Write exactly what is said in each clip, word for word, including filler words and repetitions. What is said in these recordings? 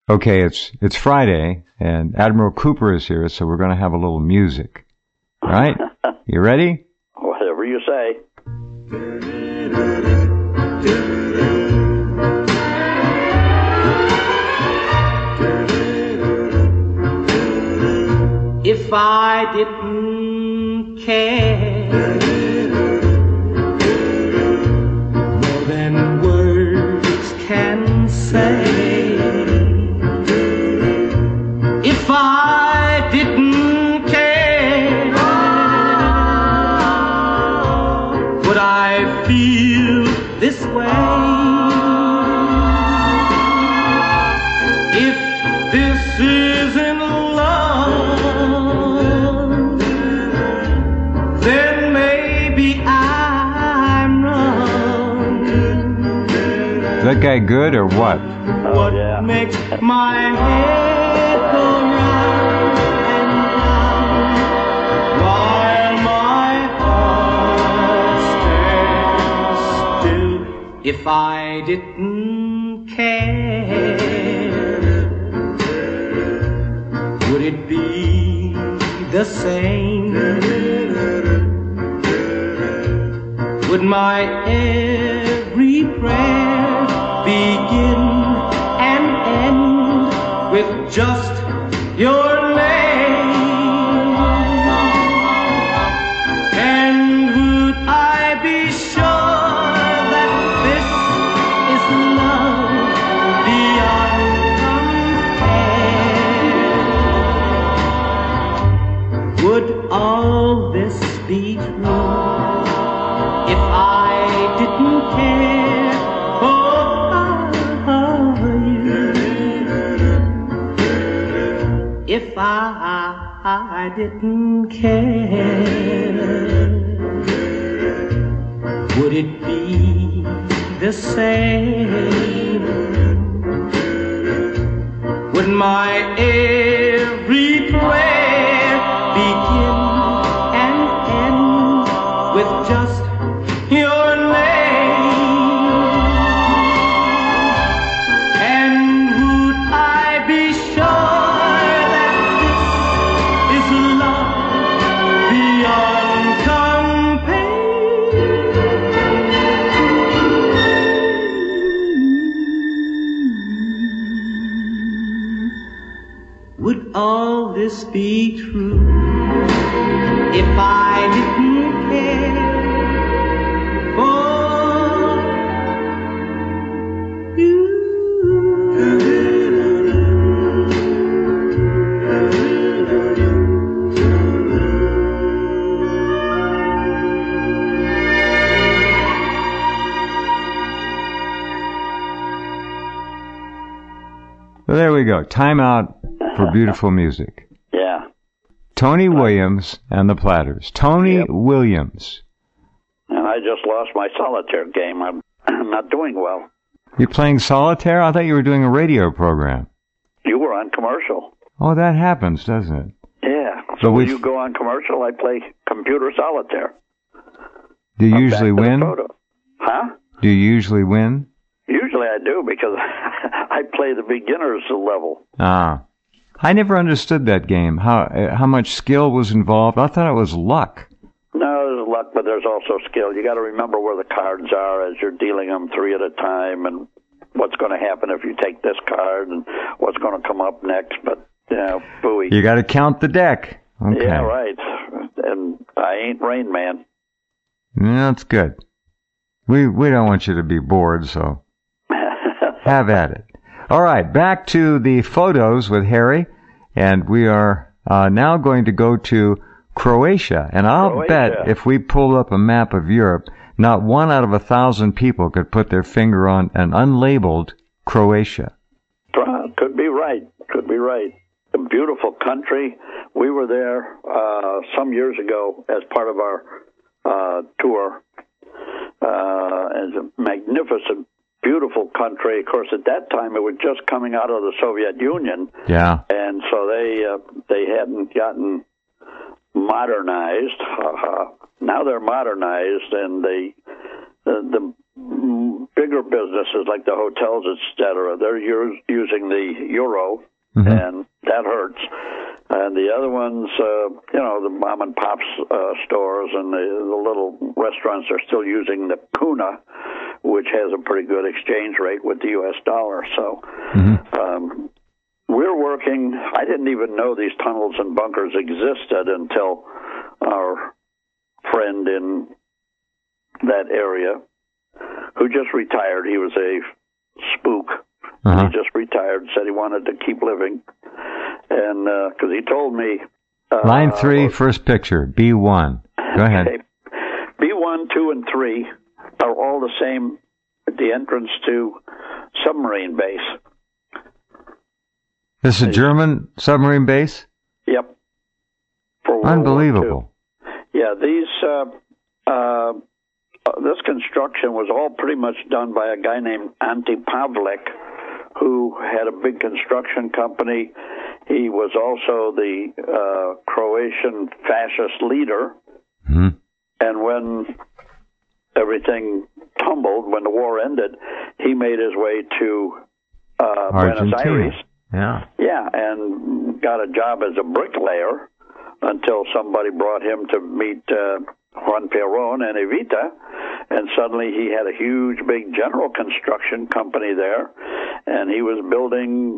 Okay, it's it's Friday, and Admiral Cooper is here, so we're going to have a little music. All right? You ready? Whatever you say. If I didn't care more than words can say, if I didn't care, would I feel this way? If this isn't love, then maybe I'm wrong. Is that guy good or what? Oh, What yeah. makes my head go round and round while my heart stands still? If I didn't care, would it be the same? Would my every prayer begin and end with just your name? And would I be sure that this is love beyond compare? Would all this be true if I didn't care for you? If I didn't care, would it be the same? Would my every prayer begin and end with just your name? And would I be sure that this is love beyond compare? Would all this be true if I didn't care for you? Well, there we go. Time out for beautiful music. Yeah. Tony Williams and the Platters. Tony Yep. Williams. And I just lost my solitaire game. I'm, I'm not doing well. You're playing solitaire? I thought you were doing a radio program. You were on commercial. Oh, that happens, doesn't it? Yeah. But So when we've- you go on commercial, I play computer solitaire. Do you I'm usually back to the win? photo. Huh? Do you usually win? Usually I do because I play the beginner's level. Ah. I never understood that game. How uh, how much skill was involved? I thought it was luck. No, there's luck, but there's also skill. You got to remember where the cards are as you're dealing them three at a time, and what's going to happen if you take this card, and what's going to come up next. But you know, booey. You got to count the deck. Okay. Yeah, right. And I ain't Rain Man. Yeah, that's good. We we don't want you to be bored, so have at it. All right, back to the photos with Harry, and we are uh, now going to go to Croatia. And I'll Croatia. bet if we pulled up a map of Europe, not one out of a thousand people could put their finger on an unlabeled Croatia. Could be right. Could be right. A beautiful country. We were there uh, some years ago as part of our uh, tour. Uh, it's a magnificent, beautiful country. Of course, at that time, it was just coming out of the Soviet Union. Yeah. And so they uh, they hadn't gotten modernized. Uh, now they're modernized, and they the, the bigger businesses like the hotels, et cetera, they're us- using the euro, mm-hmm. and that hurts. And the other ones, uh, you know, the mom and pops uh, stores and the, the little restaurants are still using the kuna, which has a pretty good exchange rate with the U S dollar. So mm-hmm. um, we're working. I didn't even know these tunnels and bunkers existed until our friend in that area, who just retired, he was a spook. Uh-huh. He just retired, said he wanted to keep living. And because uh, he told me... Uh, Line three, first picture, B one. Go ahead. Okay. B one, two, and three are all the same at the entrance to submarine base. This is a German submarine base? Yep. For World Unbelievable. War Two. Yeah, these... Uh, uh, this construction was all pretty much done by a guy named Ante Pavlik, who had a big construction company. He was also the uh, Croatian fascist leader. Mm-hmm. And when everything tumbled, when the war ended, he made his way to uh, Buenos Aires. Yeah. Yeah, and got a job as a bricklayer until somebody brought him to meet uh, Juan Perón and Evita, and suddenly he had a huge, big general construction company there, and he was building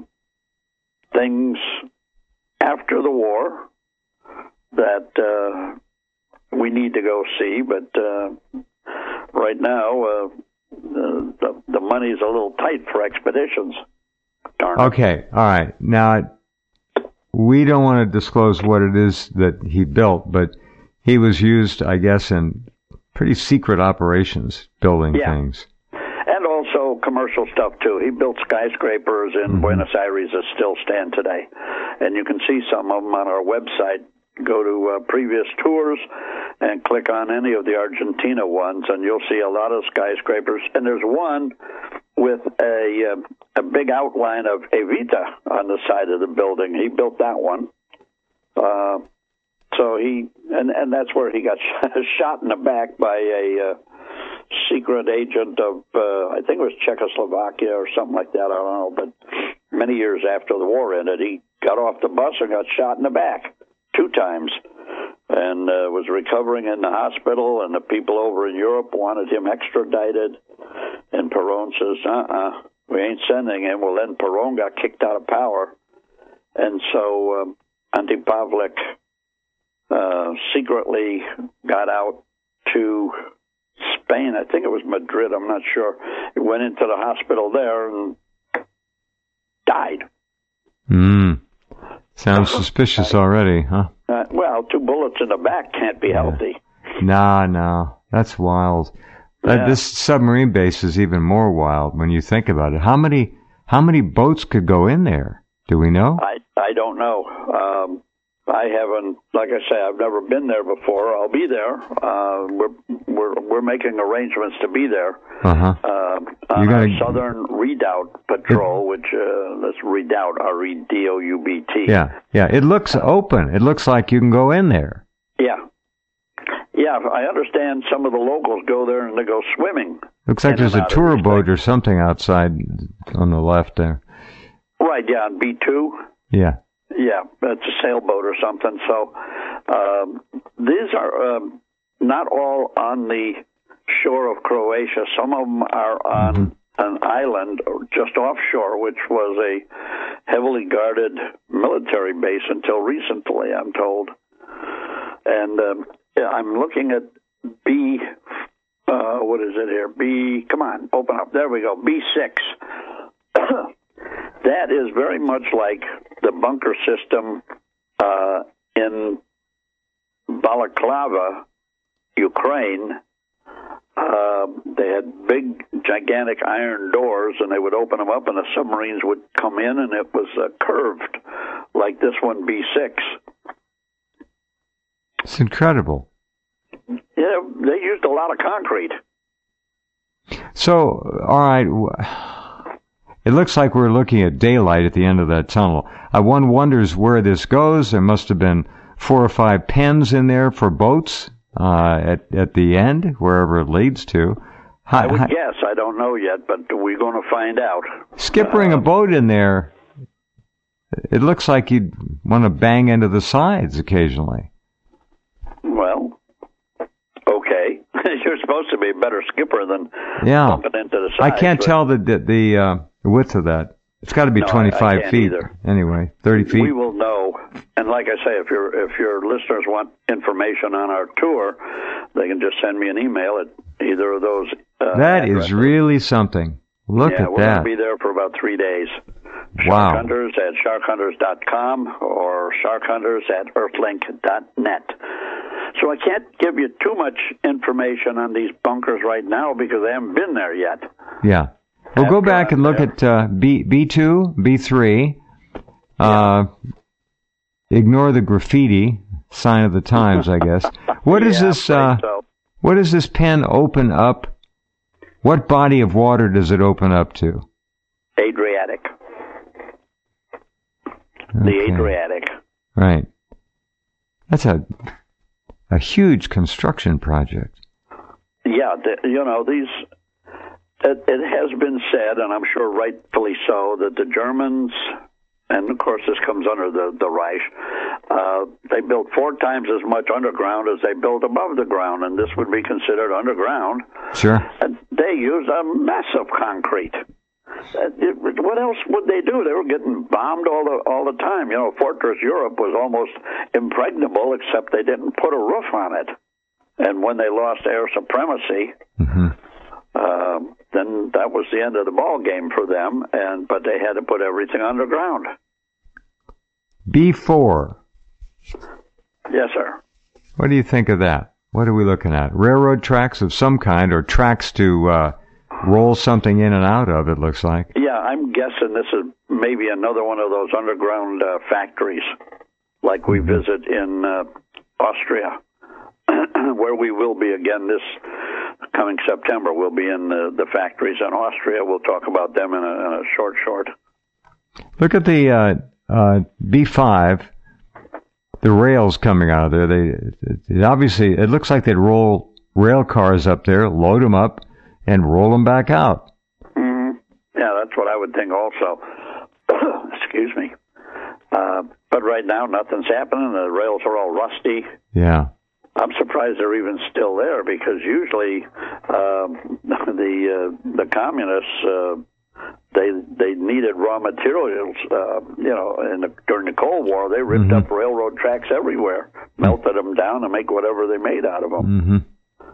things after the war that uh, we need to go see, but uh, right now uh, the, the, the money's a little tight for expeditions. Darn it. Okay, all right. Now, we don't want to disclose what it is that he built, but he was used, I guess, in pretty secret operations, building yeah. things. And also commercial stuff, too. He built skyscrapers in mm-hmm. Buenos Aires that still stand today. And you can see some of them on our website. Go to uh, previous tours and click on any of the Argentina ones, and you'll see a lot of skyscrapers. And there's one with a, uh, a big outline of Evita on the side of the building. He built that one. Uh, so he, and, and that's where he got shot in the back by a uh, secret agent of, uh, I think it was Czechoslovakia or something like that, I don't know. But many years after the war ended, he got off the bus and got shot in the back two times, and uh, was recovering in the hospital, and the people over in Europe wanted him extradited, and Perón says, uh-uh, we ain't sending him. Well, then Perón got kicked out of power, and so um, Ante Pavlik uh, secretly got out to Spain. I think it was Madrid, I'm not sure. He went into the hospital there and died. Hmm. Sounds suspicious already, huh? Uh, well, two bullets in the back can't be yeah. healthy. Nah, no. That's wild. Yeah. Uh, this submarine base is even more wild when you think about it. How many how many boats could go in there? Do we know? I, I don't know. Um, I haven't, like I say, I've never been there before. I'll be there. Uh, we're we're we're making arrangements to be there. Uh-huh. Uh, on you gotta, our Southern Redoubt Patrol, it, which uh, that's Redoubt, R E D O U B T. Yeah, yeah. It looks open. It looks like you can go in there. Yeah. Yeah, I understand some of the locals go there and they go swimming. Looks like there's a tour boat or something outside on the left there. Right, yeah, on B two. Yeah. Yeah, it's a sailboat or something. So um, these are um, not all on the shore of Croatia. Some of them are on mm-hmm. an island just offshore, which was a heavily guarded military base until recently, I'm told. And um, I'm looking at B, uh, what is it here? B, come on, open up. There we go, B six. That is very much like the bunker system uh, in Balaclava, Ukraine. Uh, they had big, gigantic iron doors, and they would open them up, and the submarines would come in, and it was uh, curved, like this one, B six. It's incredible. Yeah, they used a lot of concrete. So, all right... It looks like we're looking at daylight at the end of that tunnel. Uh, one wonders where this goes. There must have been four or five pens in there for boats uh, at at the end, wherever it leads to. Hi, I would hi. guess. I don't know yet, but we're going to find out. Skippering uh, a boat in there, it looks like you'd want to bang into the sides occasionally. Well, okay. You're supposed to be a better skipper than Yeah. bumping into the I sides. can't but tell the the, the uh, width of that. It's got to be No, I- I twenty-five can't feet. either. Anyway, thirty feet. We will know. And like I say, if your if your listeners want information on our tour, they can just send me an email at either of those. Uh, that is addresses. really something. Look yeah, at we're that. going to be there for about three days. Wow. Shark Hunters at shark hunters dot com or shark hunters at earthlink dot net. So I can't give you too much information on these bunkers right now because I haven't been there yet. Yeah. Well, go After back and I'm look there. at uh, B B2, B three. Uh, ignore the graffiti, sign of the times, I guess. What is Yeah, this? I'm Uh, afraid so. what does this pen open up? What body of water does it open up to? Adriatic. The Okay. Adriatic. Right. That's a a huge construction project. Yeah, the, you know, these. It, it has been said, and I'm sure rightfully so, that the Germans, and of course this comes under the, the Reich, uh, they built four times as much underground as they built above the ground, and this would be considered underground. Sure. And they used a massive concrete. Uh, it, what else would they do? They were getting bombed all the all the time. You know, Fortress Europe was almost impregnable, except they didn't put a roof on it. And when they lost air supremacy, Mm-hmm. um, then that was the end of the ball game for them. And but they had to put everything underground. B four. Yes, sir. What do you think of that? What are we looking at? Railroad tracks of some kind, or tracks to uh, roll something in and out of, it looks like. Yeah, I'm guessing this is maybe another one of those underground uh, factories, like we visit in uh, Austria, where we will be again this coming September. We'll be in the, the factories in Austria. We'll talk about them in a, in a short, short. Look at the uh, uh, B five, the rails coming out of there. They it, it obviously, it looks like they'd roll rail cars up there, load them up, and roll them back out. Mm-hmm. Yeah, that's what I would think also. Excuse me. Uh, but right now, nothing's happening. The rails are all rusty. Yeah. I'm surprised they're even still there because usually um, the uh, the communists uh, they they needed raw materials. Uh, you know, in the, during the Cold War, they ripped Mhm. up railroad tracks everywhere, melted them down, and make whatever they made out of them. Mm-hmm.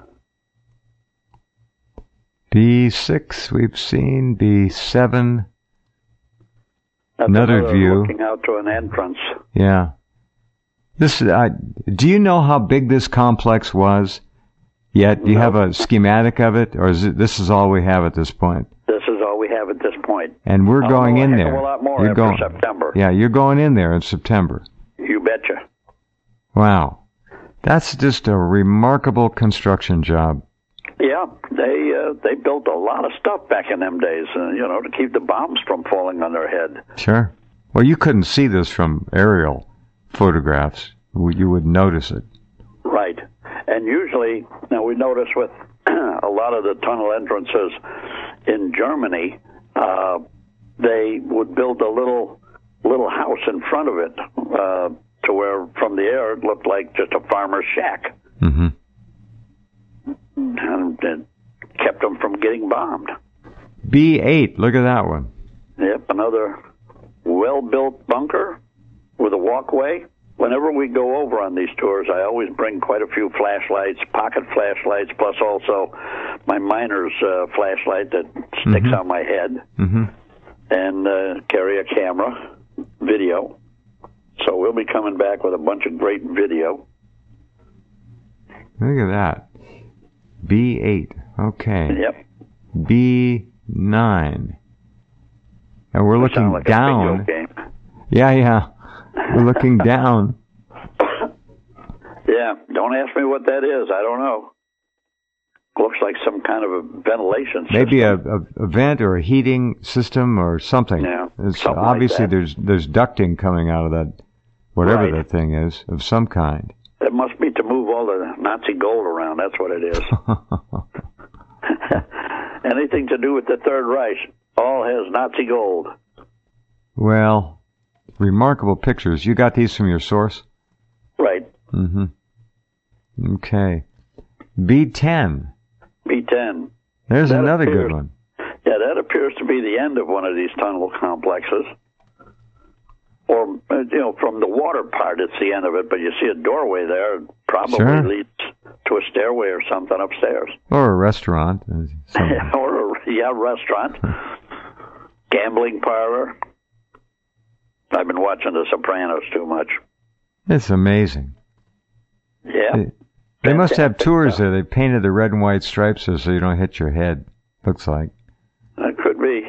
B six we've seen, B seven. That's Another view. looking out to an entrance. Yeah. This uh, do you know how big this complex was yet? Do you No. have a schematic of it, or is it, this is all we have at this point? This is all we have at this point. And we're I'll going know a in heck there. of a lot more You're after going, September. Yeah, you're going in there in September. You betcha. Wow. That's just a remarkable construction job. Yeah, they uh, they built a lot of stuff back in them days, uh, you know, to keep the bombs from falling on their head. Sure. Well, you couldn't see this from aerial photographs. You would notice it. Right. And usually, now we notice with a lot of the tunnel entrances in Germany, uh, they would build a little little house in front of it uh, to where from the air it looked like just a farmer's shack. Mm-hmm. And it kept them from getting bombed. B eight, look at that one. Yep, another well-built bunker with a walkway. Whenever we go over on these tours, I always bring quite a few flashlights, pocket flashlights, plus also my miner's uh, flashlight that sticks Mhm. on my head, Mm-hmm. and uh, carry a camera, video. So we'll be coming back with a bunch of great video. Look at that. B eight. Okay. Yep. B nine. And we're looking Sound like down. a video game. Yeah, yeah. We're looking down. Yeah, don't ask me what that is. I don't know. Looks like some kind of a ventilation system. Maybe a, a, a vent or a heating system or something. Yeah, It's something like obviously that. there's there's ducting coming out of that, whatever Right. that thing is, of some kind. It must be to move all the Nazi gold around. That's what it is. anything to do with the Third Reich, all has Nazi gold. Well, remarkable pictures. You got these from your source? Right. Mm-hmm. Okay. B ten. B ten. There's that another appears, good one. Yeah, that appears to be the end of one of these tunnel complexes. Or, you know, from the water part, it's the end of it, but you see a doorway there. It probably sure. leads to a stairway or something upstairs. Or a restaurant. or, a, yeah, restaurant. Gambling parlor. I've been watching The Sopranos too much. It's amazing. Yeah. They, they must have tours there. They painted the red and white stripes so you don't hit your head, looks like. That could be.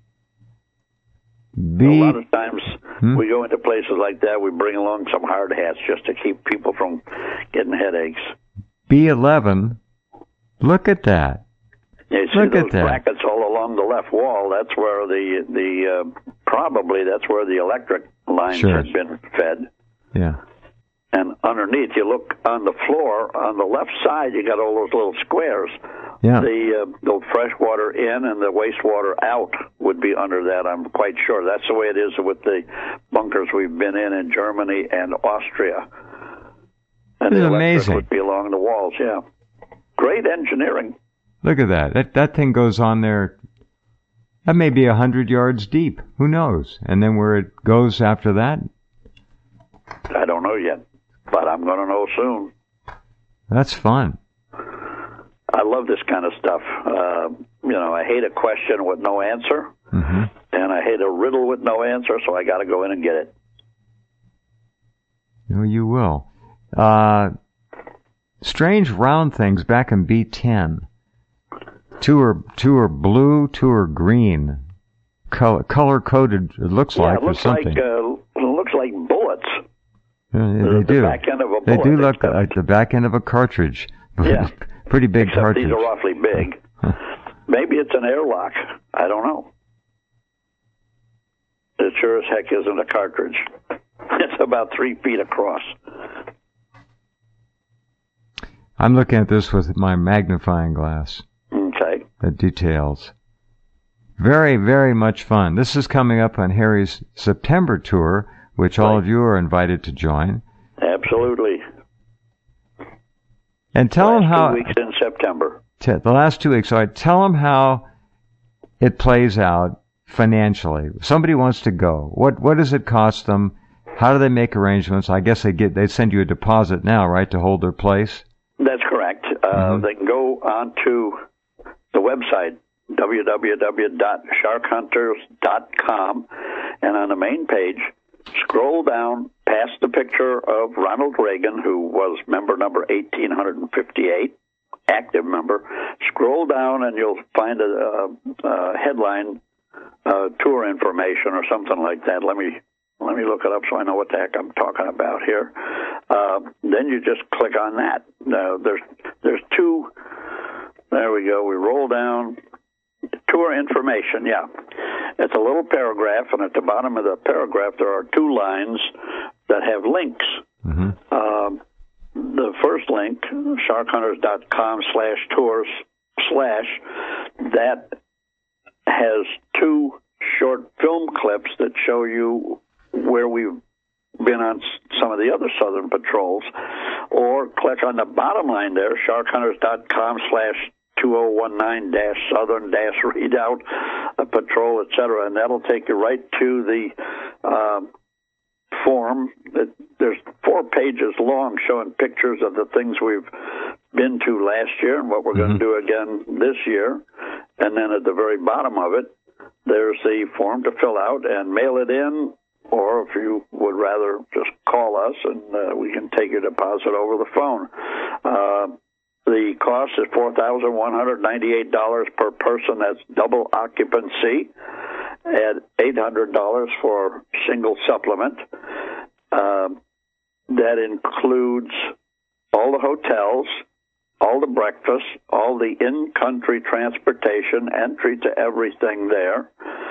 B- a lot of times hmm? we go into places like that, we bring along some hard hats just to keep people from getting headaches. B eleven, look at that. You see look those at that. brackets all along the left wall. That's where the, the uh, probably that's where the electric lines sure. had been fed. Yeah. And underneath, you look on the floor, on the left side, you got all those little squares. Yeah. The, uh, the fresh water in and the wastewater out would be under that, I'm quite sure. That's the way it is with the bunkers we've been in in Germany and Austria. And this the is electric amazing. would be along the walls, yeah. Great engineering. Look at that. That that thing goes on there. That may be a hundred yards deep. Who knows? And then where it goes after that? I don't know yet, but I'm going to know soon. That's fun. I love this kind of stuff. Uh, you know, I hate a question with no answer, mm-hmm. and I hate a riddle with no answer, so I got to go in and get it. No, you will. Uh, strange round things back in B ten. Two are two are blue, two are green, color color coded. It looks yeah, like it looks or something. like uh, it looks like bullets. Yeah, yeah, the, they do. The back end of a they bullet, do look except, like the back end of a cartridge. Yeah, pretty big except cartridge. These are awfully big. Maybe it's an airlock. I don't know. It sure as heck isn't a cartridge. It's about three feet across. I'm looking at this with my magnifying glass. Okay. The details. Very, very much fun. This is coming up on Harry's September tour, which all right. of you are invited to join. Absolutely. And tell last them how... two weeks in September. T- the last two weeks. So I tell them how it plays out financially. Somebody wants to go. What What does it cost them? How do they make arrangements? I guess they get they send you a deposit now, right, to hold their place? That's correct. Uh, mm-hmm. They can go on to the website, w w w dot shark hunters dot com, and on the main page, scroll down past the picture of Ronald Reagan, who was member number eighteen fifty-eight, active member. Scroll down and you'll find a, a, a headline, uh, tour information or something like that. Let me let me look it up so I know what the heck I'm talking about here. Uh, then you just click on that. Uh, there's there's two. There we go. We roll down. Tour information, yeah. It's a little paragraph, and at the bottom of the paragraph there are two lines that have links. Mm-hmm. Um, the first link, shark hunters dot com slash tours slash, that has two short film clips that show you where we've been on some of the other southern patrols. Or click on the bottom line there, shark hunters dot com slash two oh one nine dash southern dash readout, uh, patrol, et cetera, and that'll take you right to the uh, form. That there's four pages long showing pictures of the things we've been to last year and what we're mm-hmm. going to do again this year. And then at the very bottom of it, there's the form to fill out and mail it in, or if you would rather just call us and uh, we can take your deposit over the phone. Uh, The cost is four thousand one hundred ninety-eight dollars per person. That's double occupancy, at eight hundred dollars for single supplement. Um, that includes all the hotels, all the breakfast, all the in-country transportation, entry to everything there.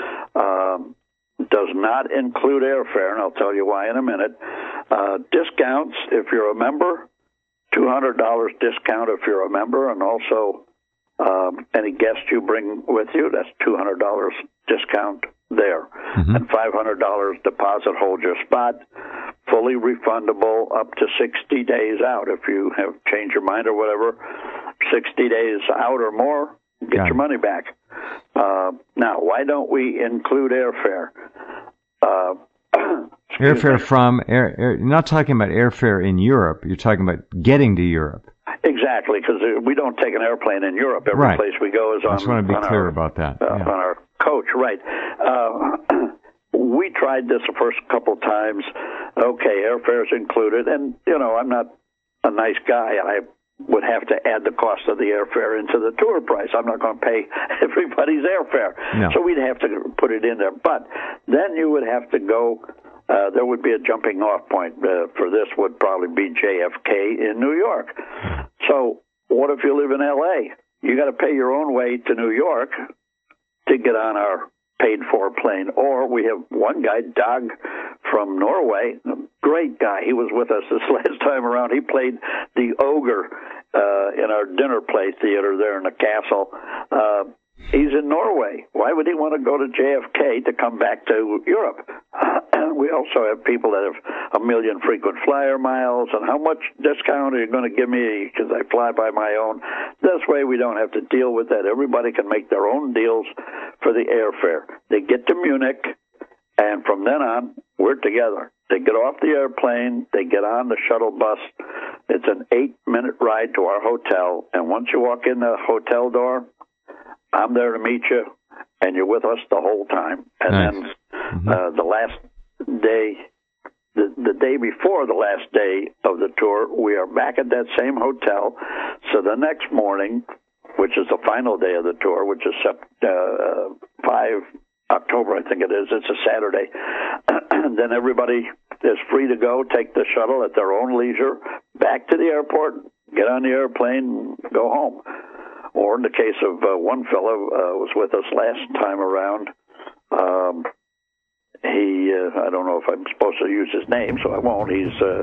Um, does not include airfare, and I'll tell you why in a minute. Uh, discounts, if you're a member, two hundred dollars discount if you're a member, and also Um, any guest you bring with you, that's two hundred dollars discount there. Mm-hmm. And five hundred dollars deposit hold your spot, fully refundable up to sixty days out. If you have changed your mind or whatever, sixty days out or more, get Got your it. money back. Uh, now, why don't we include airfare? Uh, airfare me. from, air, air, you're not talking about airfare in Europe, you're talking about getting to Europe. Exactly, because we don't take an airplane in Europe. Every right. place we go is on, I just want to be on, clear our, about that. Uh, yeah. on our coach, right. Uh, we tried this the first couple of times. Okay, airfare's included, and, you know, I'm not a nice guy. I would have to add the cost of the airfare into the tour price. I'm not going to pay everybody's airfare. No. So we'd have to put it in there. But then you would have to go, uh, there would be a jumping off point uh, for this would probably be J F K in New York. So what if you live in L A? You got to pay your own way to New York to get on our paid-for plane. Or we have one guy, Doug from Norway, great guy. He was with us this last time around. He played the ogre uh, in our dinner play theater there in the castle. Uh, he's in Norway. Why would he want to go to J F K to come back to Europe? We also have people that have a million frequent flyer miles, and how much discount are you going to give me because I fly by my own? This way we don't have to deal with that. Everybody can make their own deals for the airfare. They get to Munich, and from then on, we're together. They get off the airplane, they get on the shuttle bus. It's an eight-minute ride to our hotel, and once you walk in the hotel door, I'm there to meet you, and you're with us the whole time. And nice. then mm-hmm. uh, the last day, the, the day before the last day of the tour, we are back at that same hotel. So the next morning, which is the final day of the tour, which is uh, five October, I think it is. It's a Saturday. And then everybody is free to go, take the shuttle at their own leisure, back to the airport, get on the airplane, go home. Or in the case of uh, one fellow uh, was with us last time around, um, he, uh, I don't know if I'm supposed to use his name, so I won't. He's, uh,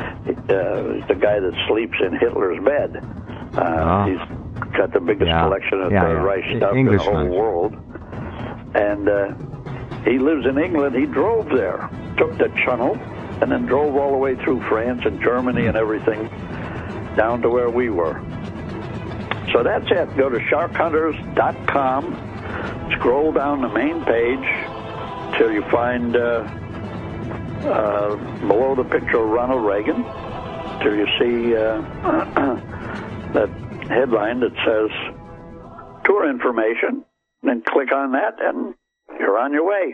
uh, he's the guy that sleeps in Hitler's bed. Uh, oh. He's got the biggest yeah. collection of yeah, Third yeah. Reich stuff English in the whole man. world. And uh, he lives in England. He drove there, took the channel, and then drove all the way through France and Germany and everything down to where we were. So that's it. Go to shark hunters dot com, scroll down the main page till you find uh, uh, below the picture of Ronald Reagan, till you see uh, that headline that says tour information. Then click on that, and you're on your way.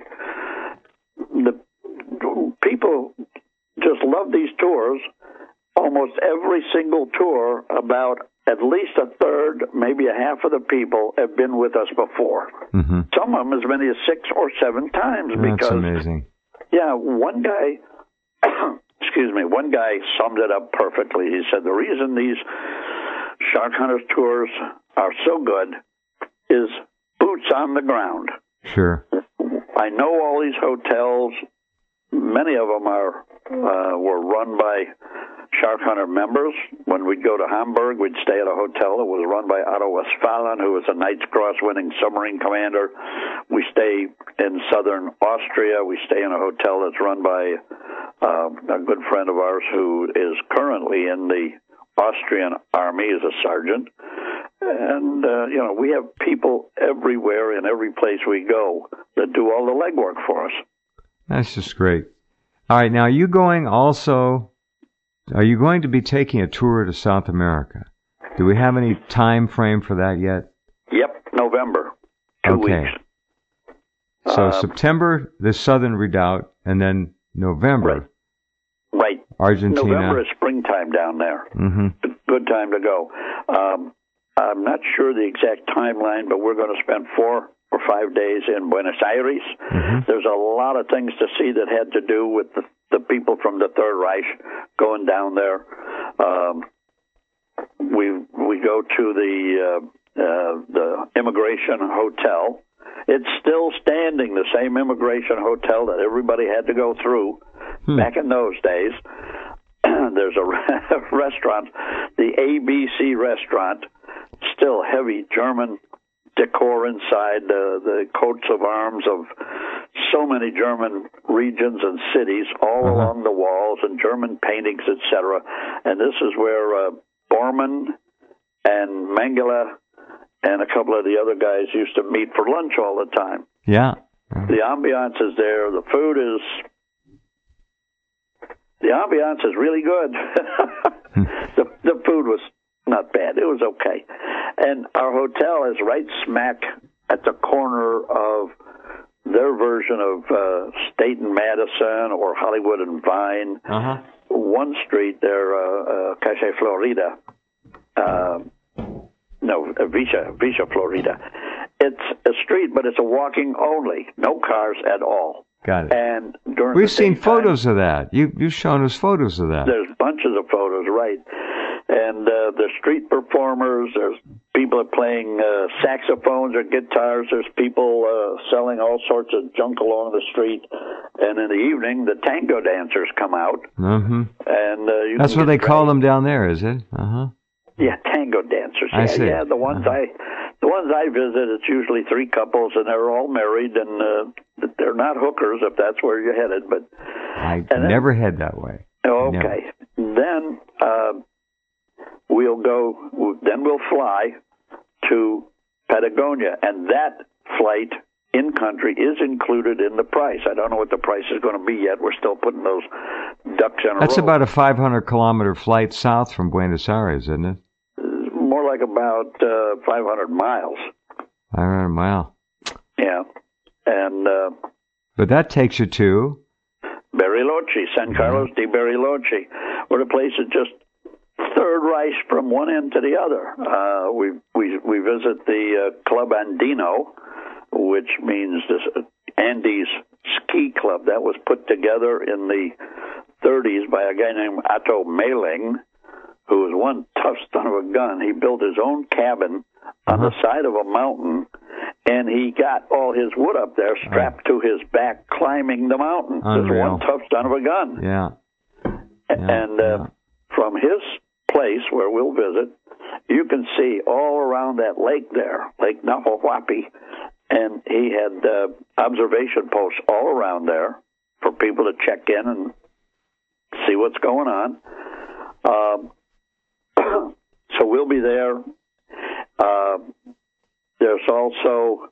The people just love these tours. Almost every single tour, about at least a third, maybe a half of the people have been with us before. Mm-hmm. Some of them as many as six or seven times. That's because, amazing. Yeah, one guy, excuse me, one guy summed it up perfectly. He said, the reason these Shark Hunters tours are so good is boots on the ground. Sure. I know all these hotels. Many of them are uh, were run by Shark Hunter members. When we'd go to Hamburg, we'd stay at a hotel that was run by Otto Westphalen, who was a Knight's Cross winning submarine commander. We stay in southern Austria. We stay in a hotel that's run by uh, a good friend of ours who is currently in the Austrian army as a sergeant. And, uh, you know, we have people everywhere in every place we go that do all the legwork for us. That's just great. All right, now are you going also, are you going to be taking a tour to South America? Do we have any time frame for that yet? Yep, November. Two okay. weeks. So um, September, the Southern Redoubt, and then November. Right. right. Argentina. November is springtime down there. Mm-hmm. Good time to go. Um, I'm not sure the exact timeline, but we're going to spend four or five days in Buenos Aires. Mm-hmm. There's a lot of things to see that had to do with the, the people from the Third Reich going down there. Um, we we go to the uh, uh, the immigration hotel. It's still standing, the same immigration hotel that everybody had to go through hmm. back in those days. There's a restaurant, the A B C restaurant, still heavy German decor inside, uh, the coats of arms of so many German regions and cities all uh-huh. along the walls, and German paintings, et cetera. And this is where uh, Bormann and Mengele and a couple of the other guys used to meet for lunch all the time. Yeah. The ambiance is there. The food is... The ambiance is really good. the, the food was not bad. It was okay. And our hotel is right smack at the corner of their version of uh, State and Madison or Hollywood and Vine. Uh-huh. One street there, uh, uh, Calle Florida. Uh, no, Villa, Villa Florida. It's a street, but it's a walking only. No cars at all. Got it. And during We've the seen daytime, photos of that. You, you've shown us photos of that. There's bunches of photos, right. And uh, there's street performers. There's people playing uh, saxophones or guitars. There's people uh, selling all sorts of junk along the street. And in the evening, the tango dancers come out. Mm-hmm. And uh, you That's can what they get call ready. them down there, is it? Uh-huh. Yeah, tango dancers. I Yeah, see. yeah. The ones Uh-huh. I, the ones I visit, it's usually three couples, and they're all married, and uh, they're not hookers if that's where you're headed. But I then, never head that way. Okay. Never. Then uh, we'll go. Then we'll fly to Patagonia, and that flight in country is included in the price. I don't know what the price is going to be yet. We're still putting those ducks in a That's row. about a five hundred kilometer flight south from Buenos Aires, isn't it? More like about uh, five hundred miles. five hundred mile. Yeah. And uh, But that takes you to... Bariloche, San Carlos de Bariloche, where the place is just third Reich from one end to the other. Uh, we we we visit the uh, Club Andino, which means this Andes Ski Club that was put together in the thirties by a guy named Otto Mehling, who was one tough son of a gun. He built his own cabin on Uh-huh. the side of a mountain, and he got all his wood up there strapped to his back climbing the mountain. This Unreal. one tough son of a gun. Yeah. and uh, yeah. from his place where we'll visit, you can see all around that lake there, Lake Nahuapi, and he had uh, observation posts all around there for people to check in and see what's going on. Um, so we'll be there. Uh, there's also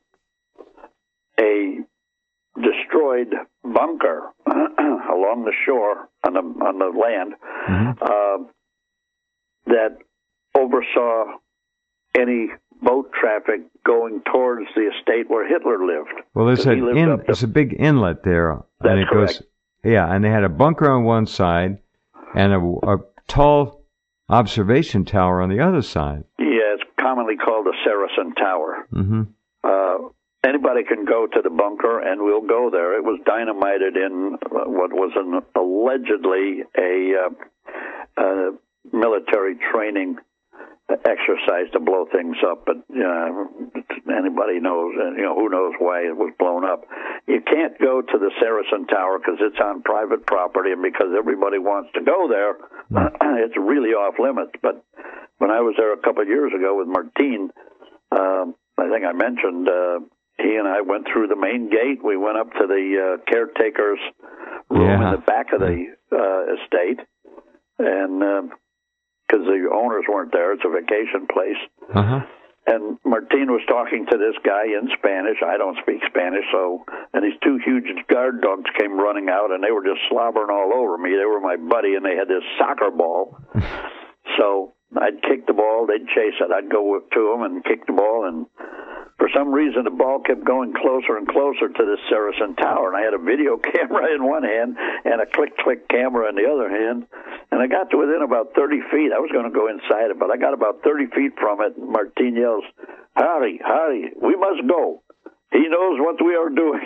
a destroyed bunker along the shore on the on the land Mm-hmm. uh, that oversaw any boat traffic going towards the estate where Hitler lived. Well, there's 'Cause a he lived in, up the- it's a big inlet there, and That's it goes. correct. Yeah, and they had a bunker on one side and a, a tall observation tower on the other side. Yeah, it's commonly called the Saracen Tower. Mm-hmm. Uh, anybody can go to the bunker, and we'll go there. It was dynamited in what was an, allegedly a uh, uh, military training exercise to blow things up, but you know, anybody knows, you know, who knows why it was blown up. You can't go to the Saracen Tower because it's on private property, and because everybody wants to go there, it's really off limits. But when I was there a couple of years ago with Martine, um, I think I mentioned uh, he and I went through the main gate. We went up to the uh, caretaker's room Yeah. in the back of the uh, estate, and uh, because the owners weren't there. It's a vacation place. Uh-huh. And Martine was talking to this guy in Spanish. I don't speak Spanish, so... And these two huge guard dogs came running out, and they were just slobbering all over me. They were my buddy, and they had this soccer ball. So I'd kick the ball. They'd chase it. I'd go up to them and kick the ball, and for some reason, the ball kept going closer and closer to this Saracen Tower, and I had a video camera in one hand and a click-click camera in the other hand, and I got to within about thirty feet. I was going to go inside it, but I got about thirty feet from it, and Martine yells, "Harry, Harry, we must go. He knows what we are doing."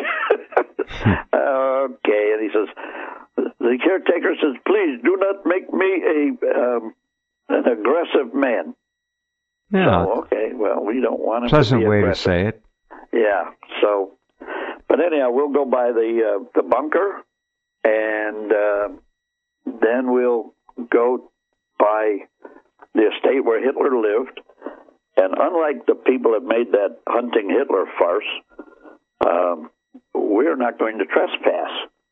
Okay, and he says, the caretaker says, "Please do not make me a um, an aggressive man." Yeah. So, okay, well, we don't want him Pleasant to be way to aggressive. say it. Yeah, so, but anyhow, we'll go by the uh, the bunker, and uh, then we'll go by the estate where Hitler lived, And unlike the people that made that hunting Hitler farce, um, we're not going to trespass.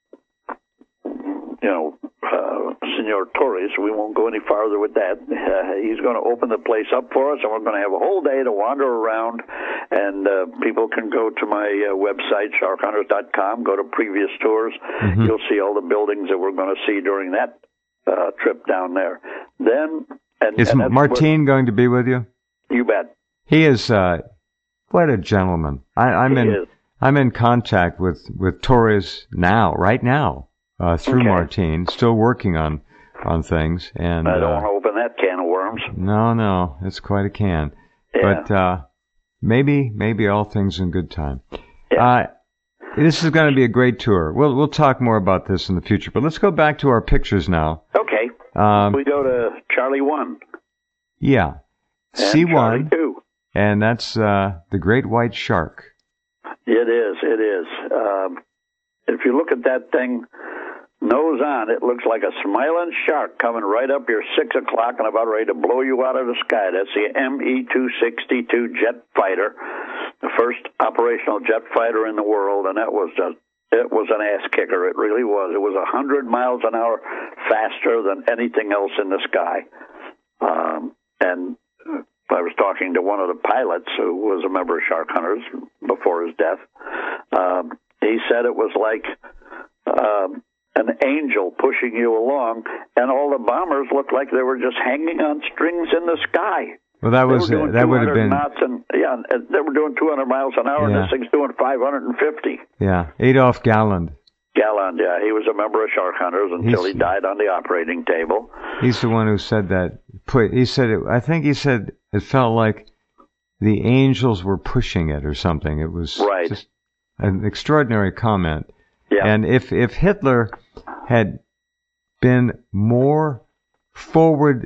You know, uh, Senor Torres, we won't go any farther with that. Uh, he's going to open the place up for us, and we're going to have a whole day to wander around. And uh, people can go to my uh, website, shark hunters dot com, go to previous tours. Mm-hmm. You'll see all the buildings that we're going to see during that uh, trip down there. Then, and, Is and Martine going to be with you? You bet. He is uh, quite a gentleman. I, I'm he in is. I'm in contact with, with Torres now, right now, uh, through okay. Martine, still working on on things. And I don't uh, want to open that can of worms. No, no, it's quite a can. Yeah. But uh, maybe maybe all things in good time. Yeah. Uh, this is going to be a great tour. We'll we'll talk more about this in the future. But let's go back to our pictures now. Okay. Um, we go to Charlie one. Yeah. C one. two. And that's uh, the great white shark. It is, it is. Um, if you look at that thing, nose on, it looks like a smiling shark coming right up your six o'clock and about ready to blow you out of the sky. That's the M E two sixty-two jet fighter, the first operational jet fighter in the world, and that was just, it was an ass kicker. It really was. It was one hundred miles an hour faster than anything else in the sky. Um, and I was talking to one of the pilots who was a member of Shark Hunters before his death. Um, he said it was like um, an angel pushing you along, and all the bombers looked like they were just hanging on strings in the sky. Well, that was uh, that would have been knots and, yeah, they were doing two hundred miles an hour, yeah. and this thing's doing five hundred fifty. Yeah, Adolf Galland. Galland, yeah, he was a member of Shark Hunters until he's, he died on the operating table. He's the one who said that. Put he said it. I think he said it felt like the angels were pushing it or something. It was right. just an extraordinary comment. Yeah. And if if Hitler had been more forward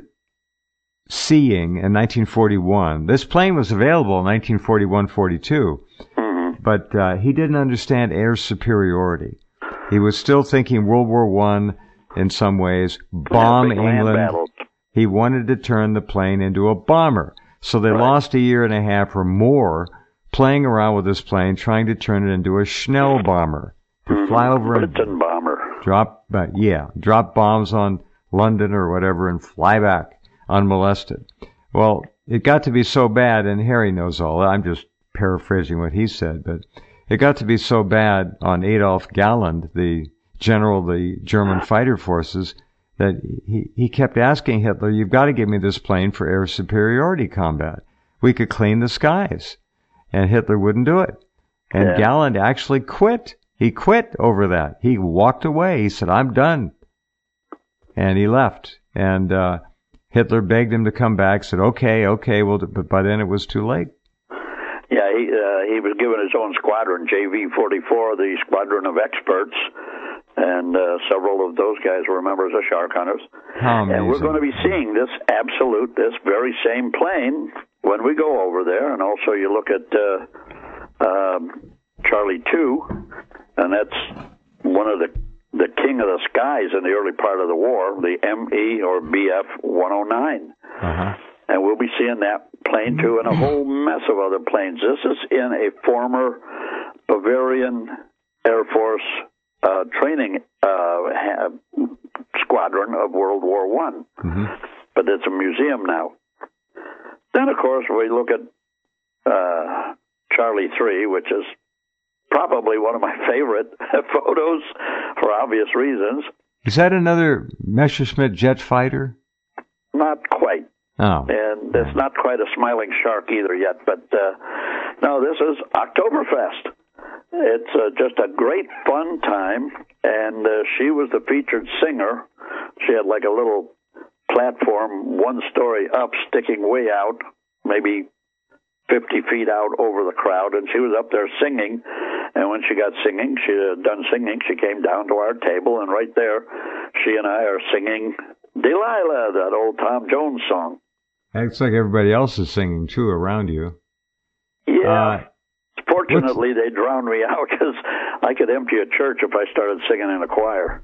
seeing in nineteen forty-one, this plane was available in nineteen forty-one forty-two, mm-hmm. but uh, he didn't understand air superiority. He was still thinking World War One in some ways, bomb yeah, England. He wanted to turn the plane into a bomber. So they right. lost a year and a half or more playing around with this plane, trying to turn it into a Schnell bomber. To mm-hmm. fly over Britain and bomber. drop, uh, yeah, drop bombs on London or whatever and fly back unmolested. Well, it got to be so bad, and Harry knows all that. I'm just paraphrasing what he said, but it got to be so bad on Adolf Galland, the general of the German fighter forces, that he, he kept asking Hitler, you've got to give me this plane for air superiority combat. We could clean the skies. And Hitler wouldn't do it. And yeah. Galland actually quit. He quit over that. He walked away. He said, I'm done. And he left. And uh, Hitler begged him to come back, said, okay, okay, well, but by then it was too late. Yeah, he uh, he was given his own squadron, J V forty-four, the Squadron of Experts, and uh, several of those guys were members of Shark Hunters. How amazing. And we're going to be seeing this absolute, this very same plane when we go over there. And also you look at uh, um, Charlie two, and that's one of the the king of the skies in the early part of the war, the M E or B F one oh nine. Uh-huh. And we'll be seeing that plane, too, and a whole mess of other planes. This is in a former Bavarian Air Force uh, training uh, ha- squadron of World War One. Mm-hmm. But it's a museum now. Then, of course, we look at uh, Charlie three, which is probably one of my favorite photos for obvious reasons. Is that another Messerschmitt jet fighter? Not quite. Oh. And it's not quite a smiling shark either yet, but uh, no, this is Oktoberfest. It's uh, just a great fun time, and uh, she was the featured singer. She had like a little platform, one story up, sticking way out, maybe fifty feet out over the crowd, and she was up there singing. And when she got singing, she had done singing, she came down to our table, and right there, she and I are singing Delilah, that old Tom Jones song. Looks like everybody else is singing, too, around you. Yeah. Uh, Fortunately, they drowned me out because I could empty a church if I started singing in a choir.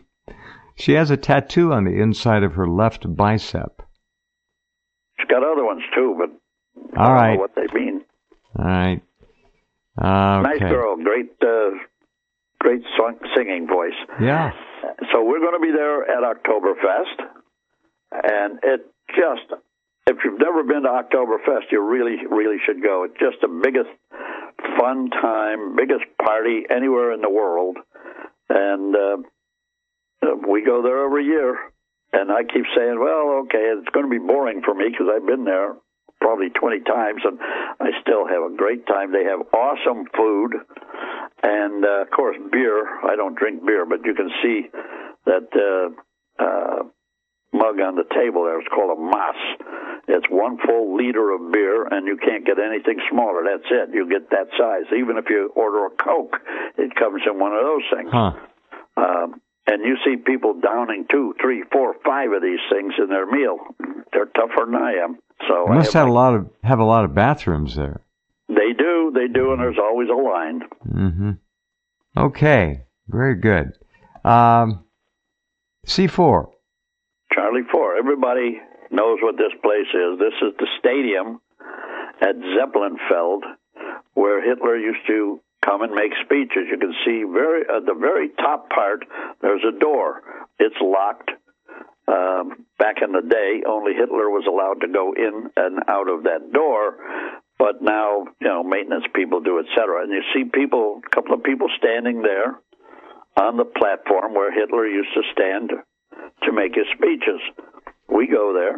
She has a tattoo on the inside of her left bicep. She's got other ones, too, but All I right. don't know what they mean. All right. Uh, Nice okay. girl, great, uh, great song, singing voice. Yeah. So we're going to be there at Oktoberfest, and it just, if you've never been to Oktoberfest, you really, really should go. It's just the biggest fun time, biggest party anywhere in the world, and uh, we go there every year. And I keep saying, well, okay, it's going to be boring for me because I've been there probably twenty times, and I still have a great time. They have awesome food, and, uh, of course, beer. I don't drink beer, but you can see that uh, uh, mug on the table there. It's called a Mass. It's one full liter of beer, and you can't get anything smaller. That's it. You get that size. Even if you order a Coke, it comes in one of those things. Huh. Um, and you see people downing two, three, four, five of these things in their meal. They're tougher than I am. So They must I have, have a lot of have a lot of bathrooms there. They do, they do, and there's always a line. Mm-hmm. Okay. Very good. Um, C four. Charlie Four. Everybody knows what this place is. This is the stadium at Zeppelinfeld, where Hitler used to come and make speeches. You can see very at the very top part, there's a door. It's locked. Um, back in the day, only Hitler was allowed to go in and out of that door, but now, you know, maintenance people do, et cetera. And you see people, a couple of people standing there on the platform where Hitler used to stand to make his speeches. We go there,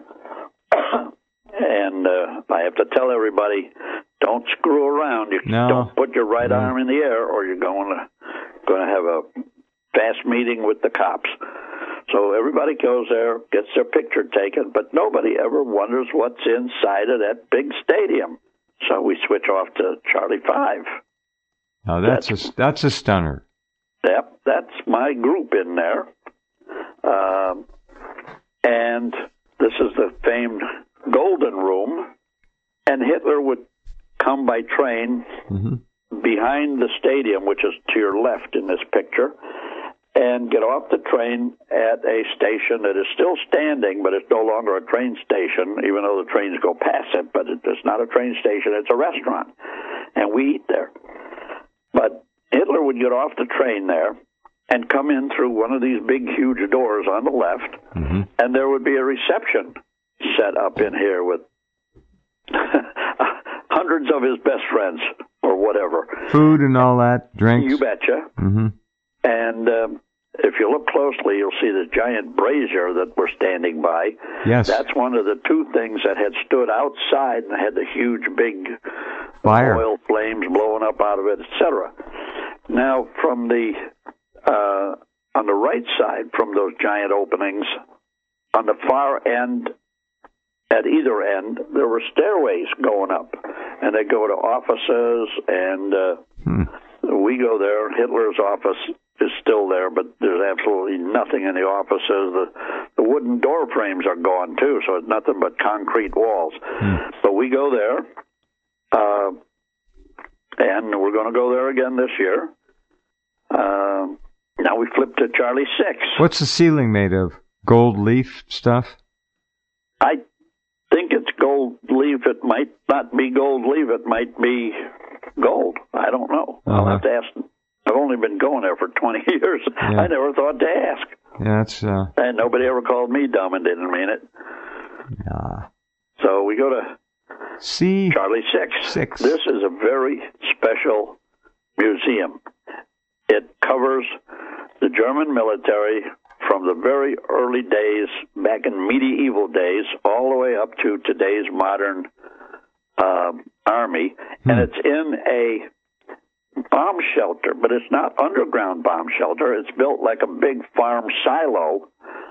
and uh, I have to tell everybody, don't screw around. You No. don't put your right No. arm in the air, or you're going to going to have a fast meeting with the cops. So everybody goes there, gets their picture taken, but nobody ever wonders what's inside of that big stadium. So we switch off to Charlie Five. Now that's a that's a stunner. Yep, that's my group in there. Um, and this is the famed Golden Room. And Hitler would come by train Mm-hmm. behind the stadium, which is to your left in this picture, and get off the train at a station that is still standing, but it's no longer a train station, even though the trains go past it. But it's not a train station, it's a restaurant. And we eat there. But Hitler would get off the train there and come in through one of these big, huge doors on the left, Mm-hmm. and there would be a reception set up in here with hundreds of his best friends or whatever. Food and all that, drinks. You betcha. Mm-hmm. And um, if you look closely, you'll see the giant brazier that we're standing by. Yes. That's one of the two things that had stood outside and had the huge, big Fire. oil flames blowing up out of it, et cetera. Now, from the uh, on the right side, from those giant openings, on the far end, at either end, there were stairways going up, and they go to offices, and uh, Hmm. we go there. Hitler's office is still there, but there's absolutely nothing in the offices. The, the wooden door frames are gone, too, so it's nothing but concrete walls. Hmm. But we go there, uh, and we're going to go there again this year. Uh, now we flip to Charlie Six. What's the ceiling made of? Gold leaf stuff? I think it's gold leaf. It might not be gold leaf. It might be gold. I don't know. Uh-huh. I'll have to ask them. I've only been going there for twenty years. Yeah. I never thought to ask. Yeah, that's uh And nobody ever called me dumb and didn't mean it. yeah. So we go to C Charlie Six. Six. This is a very special museum. It covers the German military from the very early days, back in medieval days, all the way up to today's modern um, army. Hmm. And it's in a bomb shelter, but it's not underground bomb shelter. It's built like a big farm silo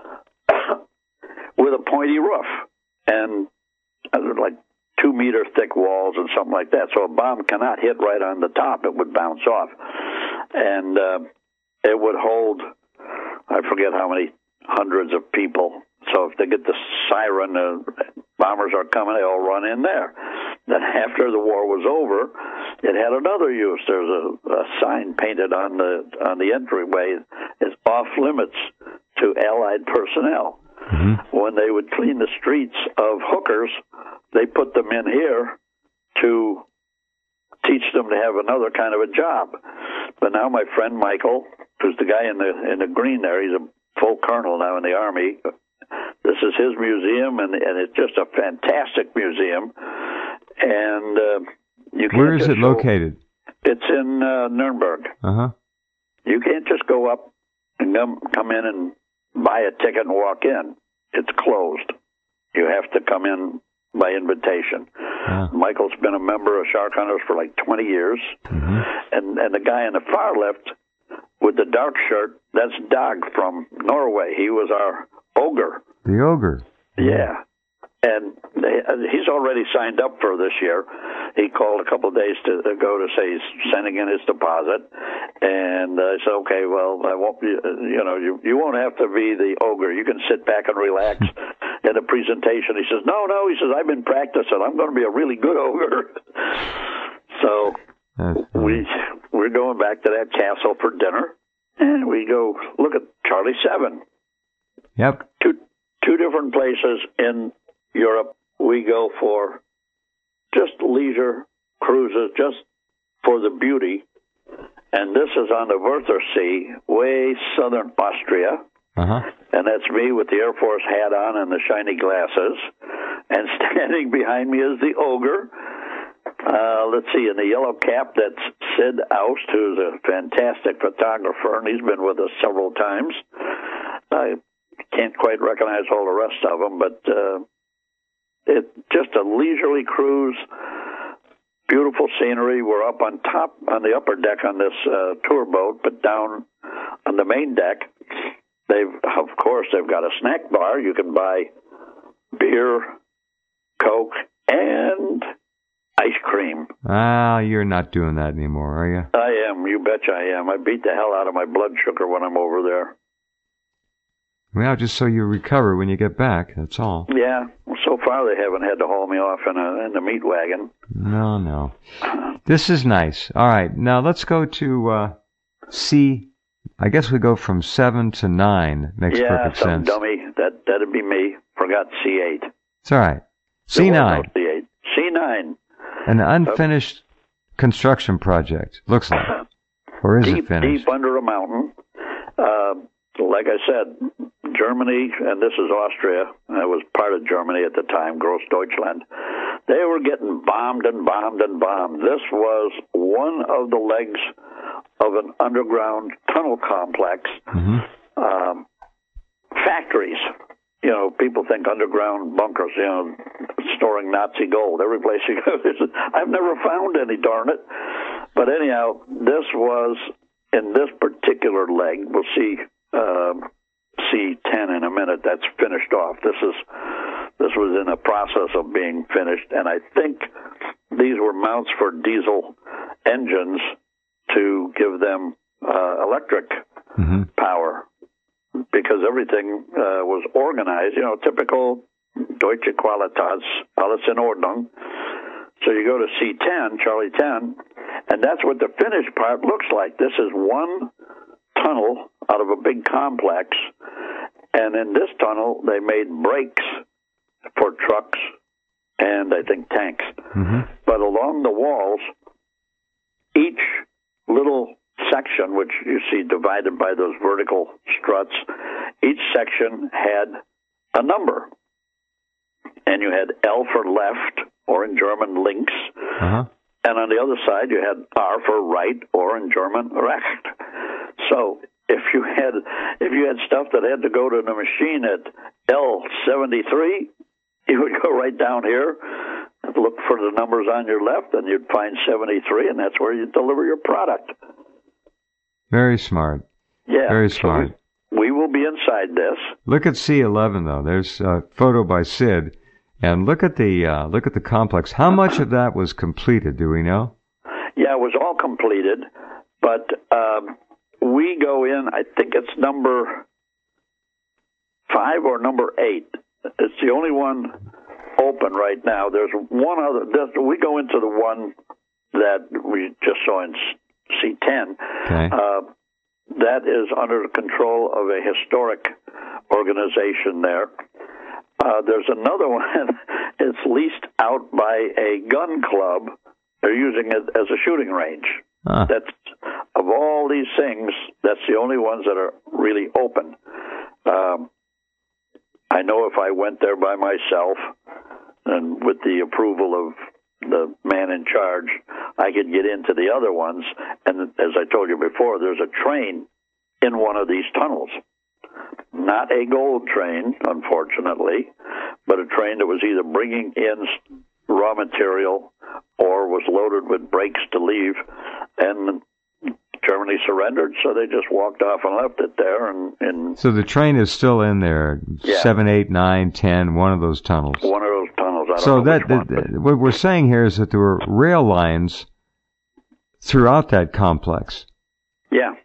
with a pointy roof and uh, like two meter thick walls and something like that. So a bomb cannot hit right on the top. It would bounce off. And uh, it would hold, I forget how many hundreds of people. So if they get the siren, the bombers are coming, they all run in there. Then after the war was over, it had another use. There's a, a sign painted on the on the entryway. It's off limits to Allied personnel. Mm-hmm. When they would clean the streets of Hookers, they put them in here to teach them to have another kind of a job. But now my friend Michael, who's the guy in the in the green there, he's a full colonel now in the Army. This is his museum, and, and it's just a fantastic museum. And uh, you can't Where is it show, located? It's in uh, Nuremberg. Uh-huh. You can't just go up and come, come in and buy a ticket and walk in. It's closed. You have to come in by invitation. Yeah. Michael's been a member of Shark Hunters for like twenty years. Mm-hmm. And and the guy on the far left with the dark shirt, that's Dag from Norway. He was our ogre. The ogre. Yeah. And they, he's already signed up for this year. He called a couple of days to ago to say he's sending in his deposit. And I said, okay, well, I won't be, you know, you, you won't have to be the ogre. You can sit back and relax in the presentation. He says, no, no. He says, I've been practicing. I'm going to be a really good ogre. So we, we're going back to that castle for dinner. And we go look at Charlie Seven. Yep. Two, two different places in Europe. We go for just leisure cruises, just for the beauty. And this is on the Wörther Sea, way southern Austria. Uh-huh. And that's me with the Air Force hat on and the shiny glasses. And standing behind me is the ogre. Uh, let's see, in the yellow cap, that's Sid Aust, who's a fantastic photographer, and he's been with us several times. I can't quite recognize all the rest of them, but uh, it's just a leisurely cruise, beautiful scenery. We're up on top, on the upper deck on this uh, tour boat, but down on the main deck, they've, of course, they've got a snack bar. You can buy beer, Coke, and ice cream. Ah, you're not doing that anymore, are you? I am. You betcha I am. I beat the hell out of my blood sugar when I'm over there. Well, just so you recover when you get back, that's all. Yeah. So far, they haven't had to haul me off in a in the meat wagon. No, no. This is nice. All right. Now, let's go to uh, C. I guess we go from seven to nine. Makes yeah, perfect some sense. dummy. That, that'd be me. Forgot C eight. It's all right. C nine. No C eight. C nine. An unfinished uh, construction project, looks like. Or is deep, it finished? Deep under a mountain. Uh, like I said, Germany, and this is Austria, I was part of Germany at the time, Großdeutschland, they were getting bombed and bombed and bombed. This was one of the legs of an underground tunnel complex. Mm-hmm. Um, factories. You know, people think underground bunkers, you know, storing Nazi gold. Every place you go, I've never found any, darn it. But anyhow, this was, in this particular leg, we'll see uh, C ten in a minute, that's finished off. This is this was in a process of being finished, and I think these were mounts for diesel engines to give them uh, electric mm-hmm. power. Because everything uh, was organized, you know, typical Deutsche Qualitas, alles in Ordnung. So you go to C ten, Charlie ten, and that's what the finished part looks like. This is one tunnel out of a big complex, and in this tunnel they made brakes for trucks and I think tanks. Mm-hmm. But along the walls, each little section, which you see divided by those vertical struts, each section had a number. And you had L for left, or in German, links. Uh-huh. And on the other side, you had R for right, or in German, recht. So if you had if you had stuff that had to go to the machine at L seventy-three, you would go right down here, look for the numbers on your left, and you'd find seventy-three, and that's where you deliver your product. Very smart. Yeah. Very smart. So we, we will be inside this. Look at C eleven, though. There's a photo by Sid. And look at the uh, look at the complex. How much of that was completed, do we know? Yeah, it was all completed. But um, we go in, I think it's number five or number eight. It's the only one open right now. There's one other. We go into the one that we just saw in C ten. Okay. Uh, that is under the control of a historic organization there. Uh, there's another one. it's leased out by a gun club. They're using it as a shooting range. Huh. That's, of all these things, that's the only ones that are really open. Um, I know if I went there by myself and with the approval of the man in charge, I could get into the other ones. And as I told you before, there's a train in one of these tunnels. Not a gold train, unfortunately, but a train that was either bringing in raw material or was loaded with brakes to leave. And Germany surrendered, so they just walked off and left it there. And, and so the train is still in there, yeah. seven, eight, nine, ten, one of those tunnels. One of those tunnels. I don't so know that, which one, that but... what we're saying here is that there were rail lines throughout that complex. Yeah.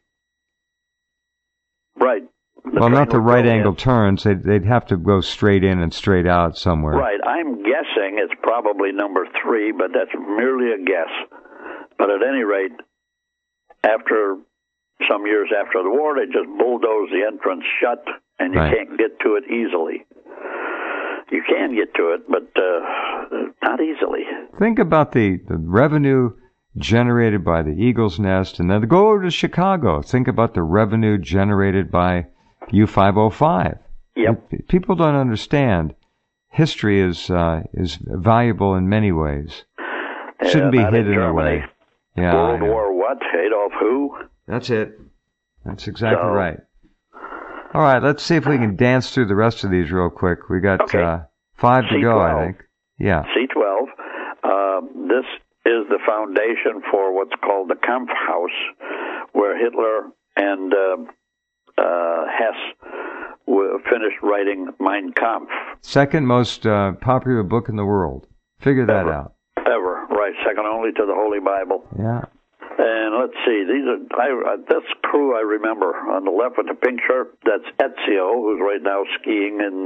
Right. The well, not the right in. angle turns. They'd, they'd have to go straight in and straight out somewhere. Right. I'm guessing it's probably number three, but that's merely a guess. But at any rate, after some years after the war, they just bulldozed the entrance shut, and you right. can't get to it easily. You can get to it, but uh, not easily. Think about the, the revenue generated by the Eagle's Nest, and then go over to Chicago. Think about the revenue generated by U five oh five. Yep. People don't understand. History is uh, is valuable in many ways. Shouldn't uh, be hidden away. Yeah, World War what? Adolf who? That's it. That's exactly so, right. All right, let's see if we can dance through the rest of these real quick. We got okay. uh, five to C go, twelve. I think. Yeah. C twelve. Uh, this is the foundation for what's called the Kampfhaus, where Hitler and uh, uh, Hess w- finished writing Mein Kampf. Second most uh, popular book in the world. Figure that Ever. out. Ever, right? Second only to the Holy Bible. Yeah. And let's see, these are I, uh, this crew I remember. On the left with the pink shirt, that's Ezio, who's right now skiing in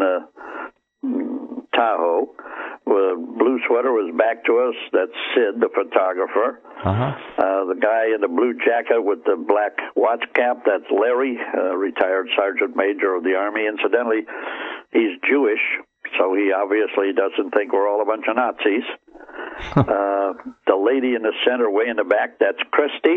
uh, Tahoe. The blue sweater was back to us. That's Sid, the photographer. Uh-huh. Uh, the guy in the blue jacket with the black watch cap, that's Larry, uh, retired sergeant major of the Army. Incidentally, he's Jewish, so he obviously doesn't think we're all a bunch of Nazis. uh, the lady in the center, way in the back, that's Christy.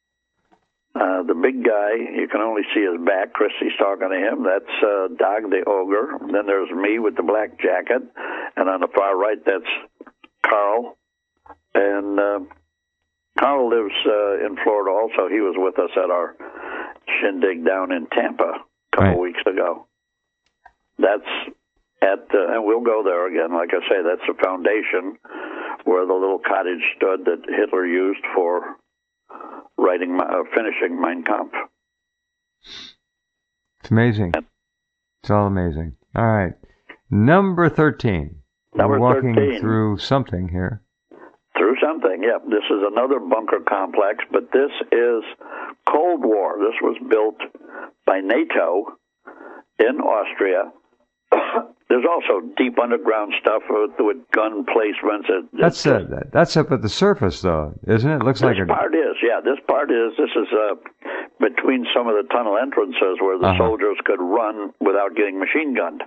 Uh, the big guy, you can only see his back. Christy's talking to him. That's uh, Dog the Ogre. Then there's me with the black jacket. And on the far right, that's Carl. And uh, Carl lives uh, in Florida also. He was with us at our shindig down in Tampa a couple right. weeks ago. That's at, uh, and we'll go there again. Like I say, that's the foundation where the little cottage stood that Hitler used for writing, uh, finishing Mein Kampf. It's amazing. It's all amazing. All right. Number thirteen. Number We're walking thirteen. through something here. Through something, yep. This is another bunker complex, but this is Cold War. This was built by NATO in Austria. There's also deep underground stuff with, with gun placements. It, That's uh, that's up at the surface, though, isn't it? It looks this like a... part is, yeah. This part is. This is uh, between some of the tunnel entrances where the uh-huh. soldiers could run without getting machine gunned.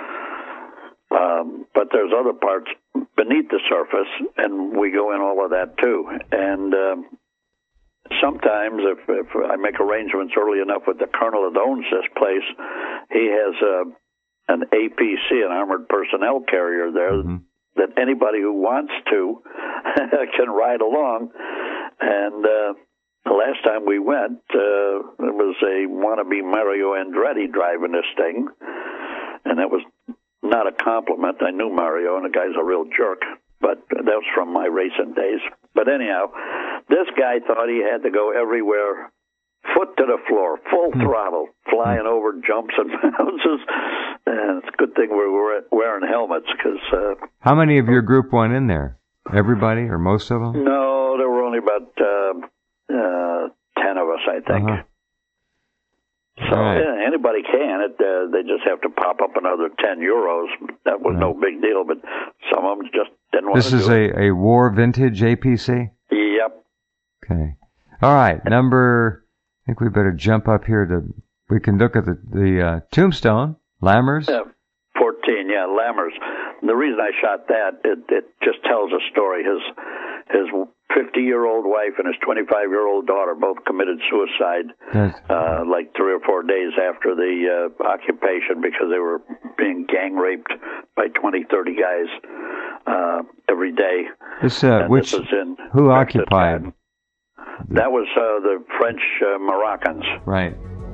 Um, but there's other parts beneath the surface, and we go in all of that too. And um, sometimes, if, if I make arrangements early enough with the colonel that owns this place, he has a an A P C, an armored personnel carrier there, mm-hmm. that anybody who wants to can ride along. And uh, the last time we went, uh, there was a wannabe Mario Andretti driving this thing, and that was not a compliment. I knew Mario, and the guy's a real jerk, but that was from my racing days. But anyhow, this guy thought he had to go everywhere, foot to the floor, full mm. throttle, flying mm. over jumps and bounces. And it's a good thing we were wearing helmets. Cause, uh, how many of your group went in there? Everybody or most of them? No, there were only about uh, uh, ten of us, I think. Uh-huh. So right. yeah, anybody can. It, uh, they just have to pop up another ten euros. That was right. no big deal, but some of them just didn't want this to do is it. a, a war vintage A P C? Yep. Okay. All right. Number, I think we better jump up here to, we can look at the, the uh, tombstone. Lammers? Yeah, fourteen, yeah, Lammers. the reason I shot that, it, it just tells a story. His his fifty-year-old wife and his twenty-five-year-old daughter both committed suicide uh, like three or four days after the uh, occupation because they were being gang raped by twenty, thirty guys uh, every day. This, uh, which, this was in who occupied? That was uh, the French uh, Moroccans. Right.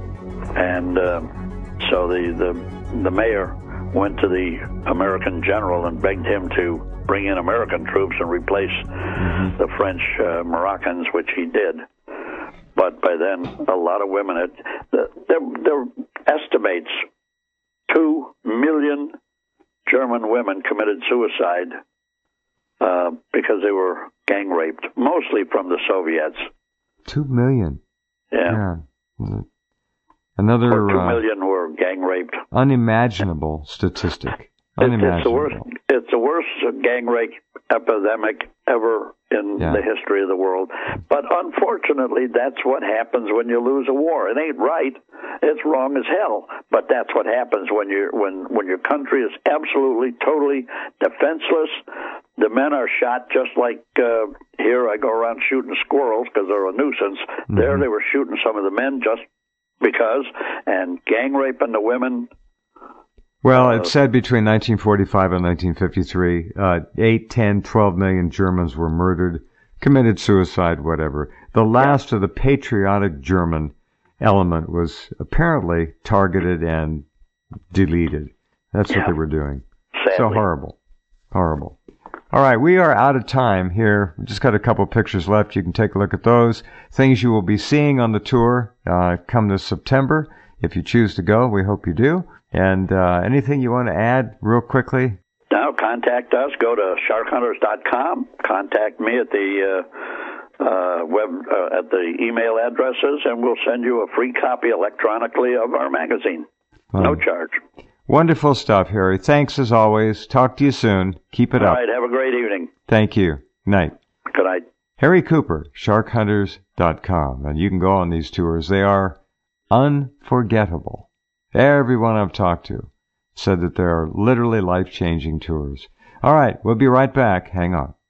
And uh, so the, the the mayor went to the American general and begged him to bring in American troops and replace mm-hmm. the French uh, Moroccans, which he did. But by then, a lot of women had, there, there estimates two million German women committed suicide uh, because they were gang raped, mostly from the Soviets. Two million. Yeah. yeah. Another or two uh, million were gang raped. Unimaginable statistic. Unimaginable. It's the worst. It's the worst gang rape epidemic ever in yeah. the history of the world. But unfortunately, that's what happens when you lose a war. It ain't right. It's wrong as hell. But that's what happens when you when when your country is absolutely, totally defenseless. The men are shot just like uh, here. I go around shooting squirrels because they're a nuisance. Mm-hmm. There, they were shooting some of the men just because, and gang raping the women. Well, it said between nineteen forty-five and nineteen fifty-three, uh, eight, ten, twelve million Germans were murdered, committed suicide, whatever. The last yeah. of the patriotic German element was apparently targeted and deleted. That's yeah. what they were doing. Sadly. So horrible. Horrible. All right, we are out of time here. We just got a couple pictures left. You can take a look at those. Things you will be seeing on the tour uh, come this September. If you choose to go, we hope you do. And uh, anything you want to add real quickly? Now, contact us. Go to shark hunters dot com. Contact me at the uh, uh, web uh, at the email addresses, and we'll send you a free copy electronically of our magazine. Um, no charge. Wonderful stuff, Harry. Thanks as always. Talk to you soon. Keep it All up. All right. Have a great evening. Thank you. Night. Good night. Harry Cooper, shark hunters dot com. And you can go on these tours. They are unforgettable. Everyone I've talked to said that they are literally life-changing tours. All right, we'll be right back. Hang on.